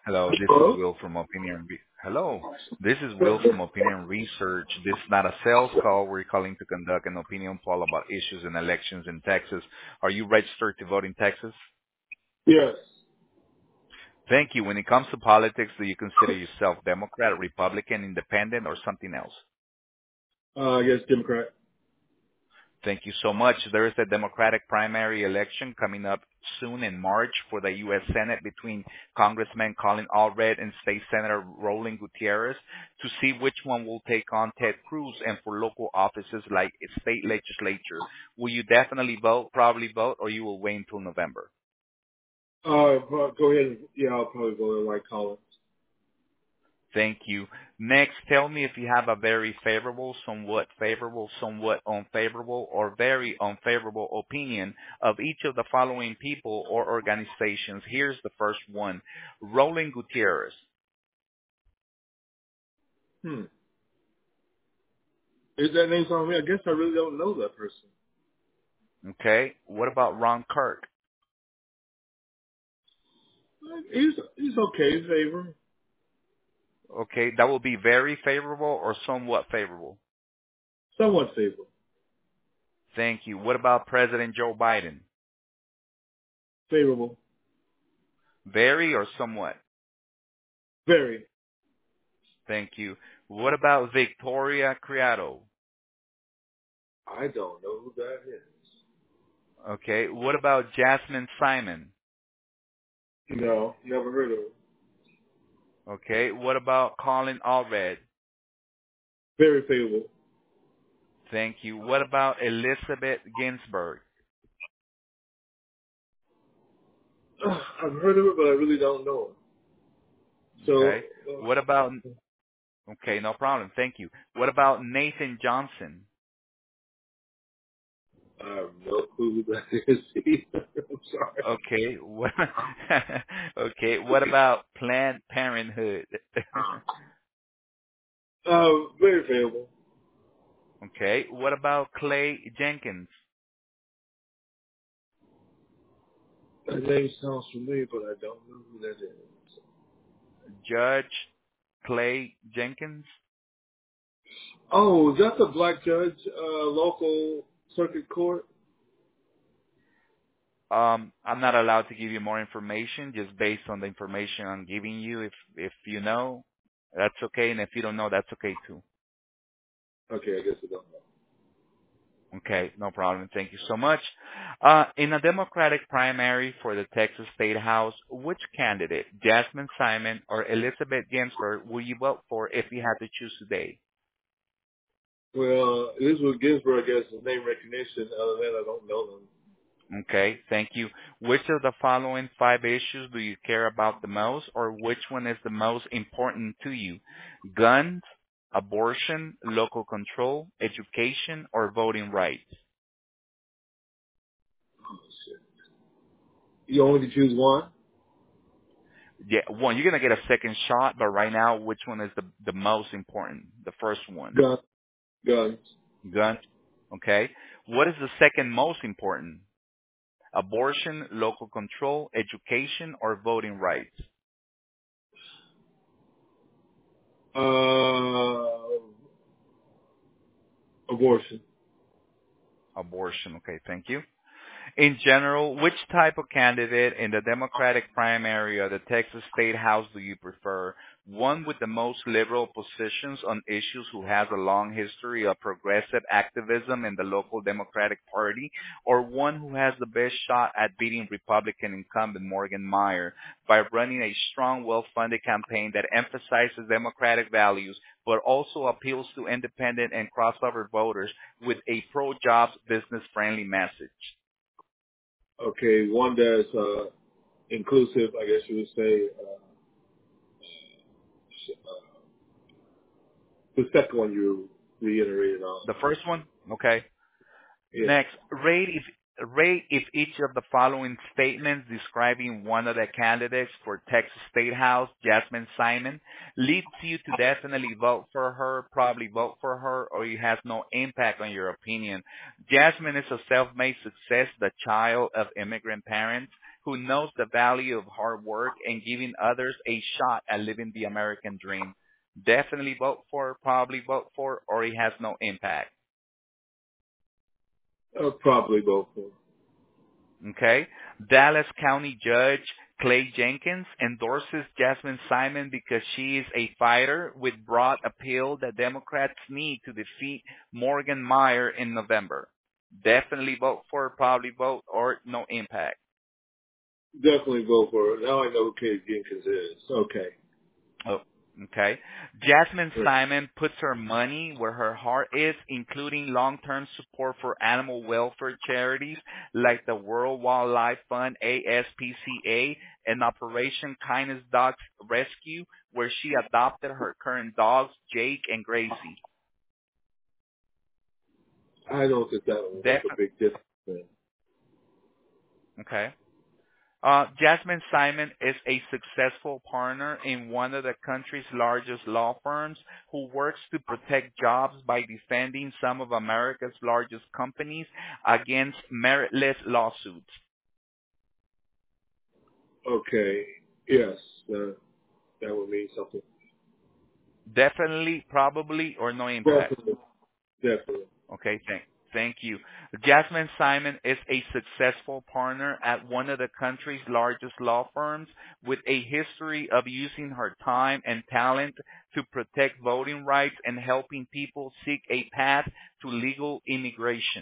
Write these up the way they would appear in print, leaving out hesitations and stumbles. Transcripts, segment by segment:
Hello, this is Hello? Will from Hello, this is Will from Opinion Research. This is not a sales call. We're calling to conduct an opinion poll about issues and elections in Texas. Are you registered to vote in Texas? Yes. Thank you. When it comes to politics, do you consider yourself Democrat, Republican, Independent, or something else? I guess Democrat. Thank you so much. There is a Democratic primary election coming up soon in March for the U.S. Senate between Congressman Colin Allred and State Senator Roland Gutierrez to see which one will take on Ted Cruz, and for local offices like state legislature. Will you definitely vote, probably vote, or you will wait until November? Go ahead. Yeah, I'll probably go in White Collins. Thank you. Next, tell me if you have a very favorable, somewhat unfavorable, or very unfavorable opinion of each of the following people or organizations. Here's the first one. Roland Gutierrez. Hmm. Is that name on me? I guess I really don't know that person. Okay. What about Ron Kirk? He's okay, favor. Okay. That will be very favorable or somewhat favorable. Somewhat favor. Thank you. What about President Joe Biden? Favorable. Very or somewhat? Very. Thank you. What about Victoria Criado? I don't know who that is. Okay. What about Jasmine Simon? No, never heard of him. Okay. What about Colin Allred? Very favorable. Thank you. What about Elizabeth Ginsburg? I've heard of it, but I really don't know it. So, Okay. What about, okay, no problem. Thank you. What about Nathan Johnson? I have no clue who that is either. I'm sorry. Okay. What, okay. What about Planned Parenthood? Very favorable. Okay. What about Clay Jenkins? That name sounds familiar, but I don't know who that is. Judge Clay Jenkins? Oh, is that the black judge, local circuit court? I'm not allowed to give you more information just based on the information I'm giving you. If you know, that's okay, and if you don't know, that's okay too. Okay, I guess I don't know. Okay, no problem. Thank you so much. In a Democratic primary for the Texas State House, which candidate, Jasmine Simon or Elizabeth Ginsburg, will you vote for if you had to choose today? Well, Elizabeth Ginsburg, I guess, is name recognition. Other than that, I don't know them. Okay, thank you. Which of the following five issues do you care about the most, or which one is the most important to you? Guns, abortion, local control, education, or voting rights? Oh, shit. You only can choose one? Yeah, one. You're gonna get a second shot, but right now, which one is the most important? The first one. Gun. Guns. Guns. Okay. What is the second most important? Abortion, local control, education, or voting rights? Abortion. Abortion. Okay, thank you. In general, which type of candidate in the Democratic primary or the Texas State House do you prefer? One with the most liberal positions on issues who has a long history of progressive activism in the local Democratic Party, or one who has the best shot at beating Republican incumbent Morgan Meyer by running a strong, well-funded campaign that emphasizes democratic values but also appeals to independent and crossover voters with a pro-jobs, business-friendly message? Okay, one that's inclusive, I guess you would say. The second one you reiterated on. The first one? Okay. Yeah. Next, rate if each of the following statements describing one of the candidates for Texas State House, Jasmine Simon, leads you to definitely vote for her, probably vote for her, or it has no impact on your opinion. Jasmine is a self-made success, the child of immigrant parents who knows the value of hard work and giving others a shot at living the American dream. Definitely vote for, probably vote for, or it has no impact. I'll probably go for. Okay? Dallas County Judge Clay Jenkins endorses Jasmine Simon because she is a fighter with broad appeal that Democrats need to defeat Morgan Meyer in November. Definitely vote for, probably vote, or no impact. Definitely go for it. Now I know who Kate Jenkins is. Okay. Oh, okay. Jasmine Right. Simon puts her money where her heart is, including long-term support for animal welfare charities like the World Wildlife Fund, ASPCA, and Operation Kindness Dogs Rescue, where she adopted her current dogs, Jake and Gracie. I don't think that will make a big difference. Then. Okay. Jasmine Simon is a successful partner in one of the country's largest law firms who works to protect jobs by defending some of America's largest companies against meritless lawsuits. Okay. Yes. That would mean something. Definitely, probably, or no impact. Definitely. Definitely. Okay, thank you. Jasmine Simon is a successful partner at one of the country's largest law firms with a history of using her time and talent to protect voting rights and helping people seek a path to legal immigration.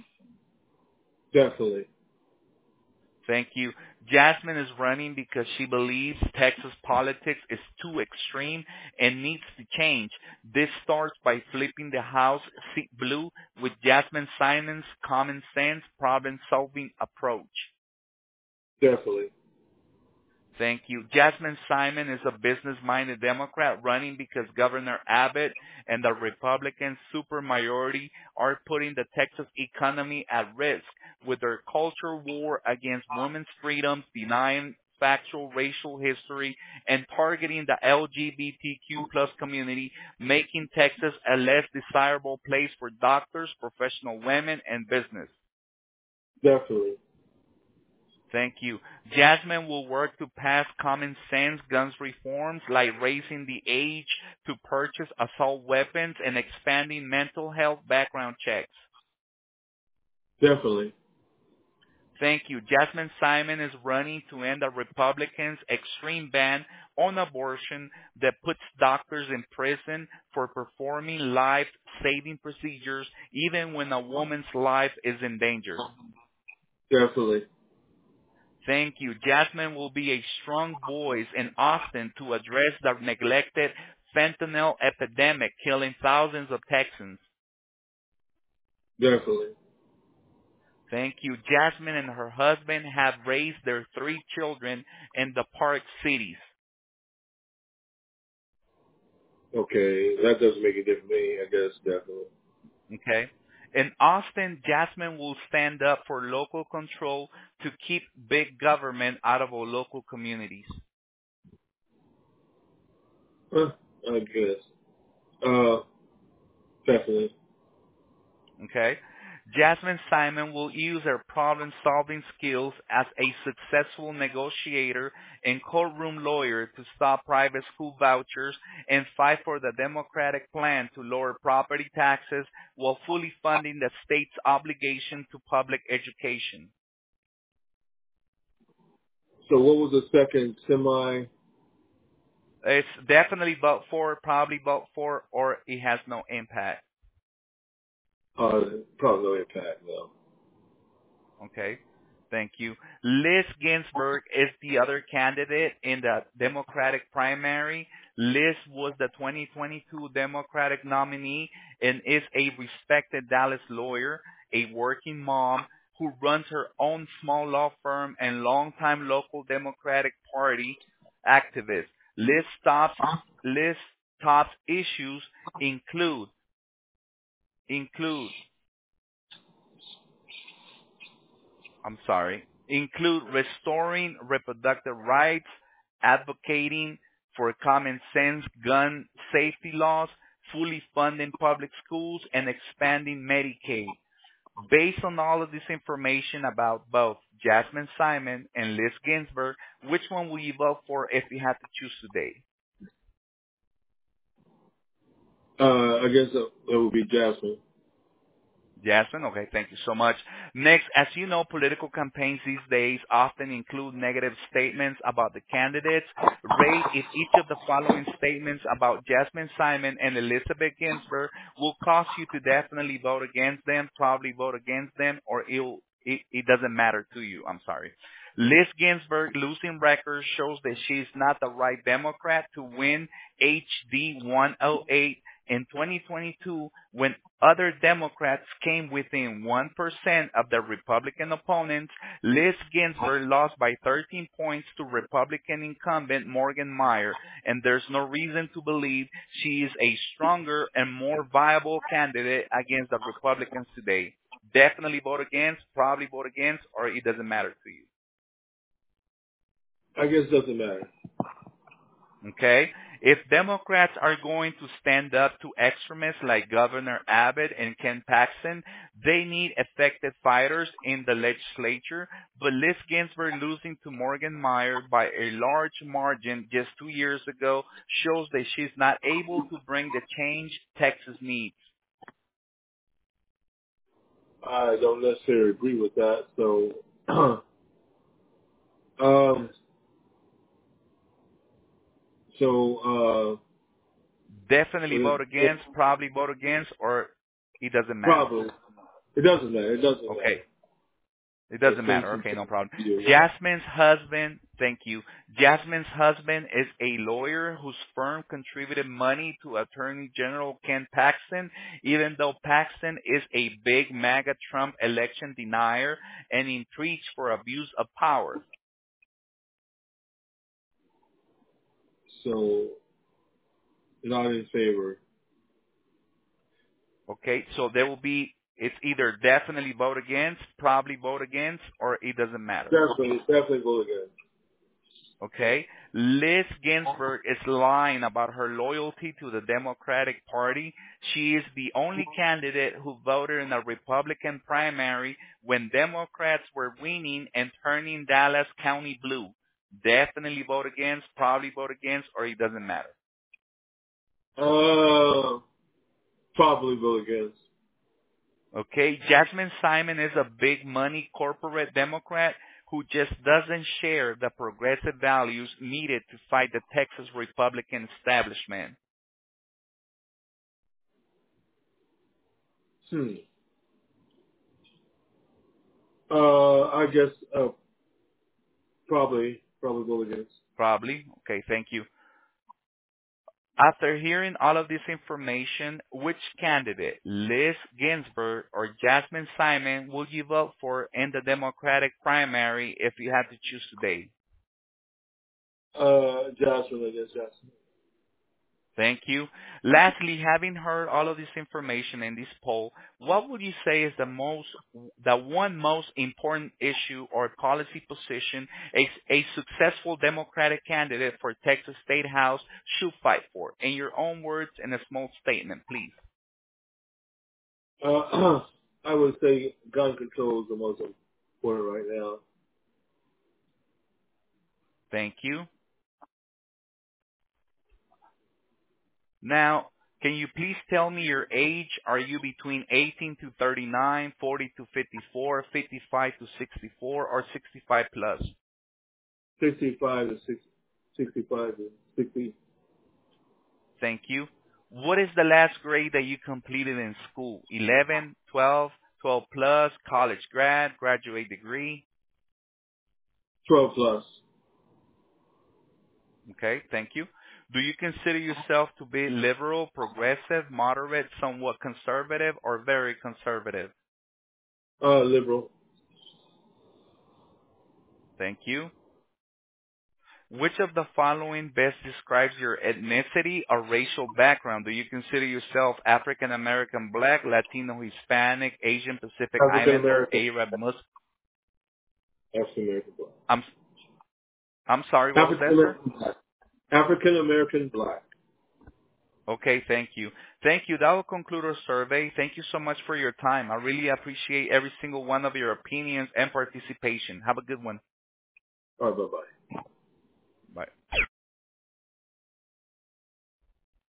Definitely. Thank you. Jasmine is running because she believes Texas politics is too extreme and needs to change. This starts by flipping the House seat blue with Jasmine Simon's common sense problem-solving approach. Definitely. Thank you. Jasmine Simon is a business-minded Democrat running because Governor Abbott and the Republican supermajority are putting the Texas economy at risk with their culture war against women's freedoms, denying factual racial history, and targeting the LGBTQ plus community, making Texas a less desirable place for doctors, professional women, and business. Definitely. Thank you. Jasmine will work to pass common sense guns reforms like raising the age to purchase assault weapons and expanding mental health background checks. Definitely. Thank you. Jasmine Simon is running to end the Republicans' extreme ban on abortion that puts doctors in prison for performing life-saving procedures even when a woman's life is in danger. Definitely. Thank you. Jasmine will be a strong voice in Austin to address the neglected fentanyl epidemic killing thousands of Texans. Definitely. Thank you. Jasmine and her husband have raised their 3 children in the Park cities. Okay. That doesn't make a difference to me, I guess. Definitely. Okay? In Austin, Jasmine will stand up for local control to keep big government out of our local communities. I guess. Definitely. Okay? Jasmine Simon will use her problem-solving skills as a successful negotiator and courtroom lawyer to stop private school vouchers and fight for the Democratic plan to lower property taxes while fully funding the state's obligation to public education. So what was the second semi? It's definitely vote for, probably vote for, or it has no impact. Probably no impact, no. Okay. Thank you. Liz Ginsburg is the other candidate in the Democratic primary. Liz was the 2022 Democratic nominee and is a respected Dallas lawyer, a working mom who runs her own small law firm and longtime local Democratic Party activist. Liz top issues include include restoring reproductive rights, advocating for common sense gun safety laws, fully funding public schools, and expanding Medicaid. Based on all of this information about both Jasmine Simon, and Liz Ginsburg, which one will you vote for if you had to choose today? I guess it would be Jasmine. Jasmine, okay, thank you so much. Next, as you know, political campaigns these days often include negative statements about the candidates. Rate if each of the following statements about Jasmine Simon and Elizabeth Ginsburg will cause you to definitely vote against them, probably vote against them, or it doesn't matter to you. I'm sorry. Liz Ginsburg losing record shows that she's not the right Democrat to win HD 108 in 2022 when other Democrats came within 1% of their Republican opponents. Liz Ginsburg lost by 13 points to Republican incumbent Morgan Meyer, and there's no reason to believe she is a stronger and more viable candidate against the Republicans today. Definitely vote against, probably vote against, or it doesn't matter to you. I guess it doesn't matter. Okay? If Democrats are going to stand up to extremists like Governor Abbott and Ken Paxton, they need effective fighters in the legislature. But Liz Ginsburg losing to Morgan Meyer by a large margin just 2 years ago shows that she's not able to bring the change Texas needs. I don't necessarily agree with that. So, um, Definitely vote against, probably vote against, or it doesn't matter. probably it doesn't matter. It doesn't Okay. matter. It doesn't matter. Okay, no problem. Jasmine's husband, thank you. Jasmine's husband is a lawyer whose firm contributed money to Attorney General Ken Paxton, even though Paxton is a big MAGA Trump election denier and intrigues for abuse of power. So, not in favor. Okay, so there will be, it's either definitely vote against, probably vote against, or it doesn't matter. Definitely vote against. Okay? Liz Ginsburg is lying about her loyalty to the Democratic Party. She is the only candidate who voted in a Republican primary when Democrats were winning and turning Dallas County blue. Definitely vote against, probably vote against, or it doesn't matter. Probably vote against. Okay? Jasmine Simon is a big money corporate Democrat who just doesn't share the progressive values needed to fight the Texas Republican establishment. I guess probably vote against. Probably. Okay, thank you. After hearing all of this information, which candidate, Liz Ginsburg or Jasmine Simon, will you vote for in the Democratic primary if you had to choose today? Jasmine, I guess Jasmine. Thank you. Lastly, having heard all of this information in this poll, what would you say is the one most important issue or policy position a successful Democratic candidate for Texas State House should fight for? In your own words, in a small statement, please. I would say gun control is the most important right now. Thank you. Now, can you please tell me your age? Are you between 18 to 39, 40 to 54, 55 to 64, or 65 plus? 65 to 65 to 60. Thank you. What is the last grade that you completed in school? 11, 12, 12 plus, college grad, graduate degree? 12 plus. Okay, thank you. Do you consider yourself to be liberal, progressive, moderate, somewhat conservative, or very conservative? Liberal. Thank you. Which of the following best describes your ethnicity or racial background? Do you consider yourself African American, Black, Latino, Hispanic, Asian Pacific African Islander, American. Arab, Muslim? African American black. I'm sorry, what was that, sir? African American black. Okay, thank you. Thank you. That will conclude our survey. Thank you so much for your time. I really appreciate every single one of your opinions and participation. Have a good one. All right, bye-bye. Bye.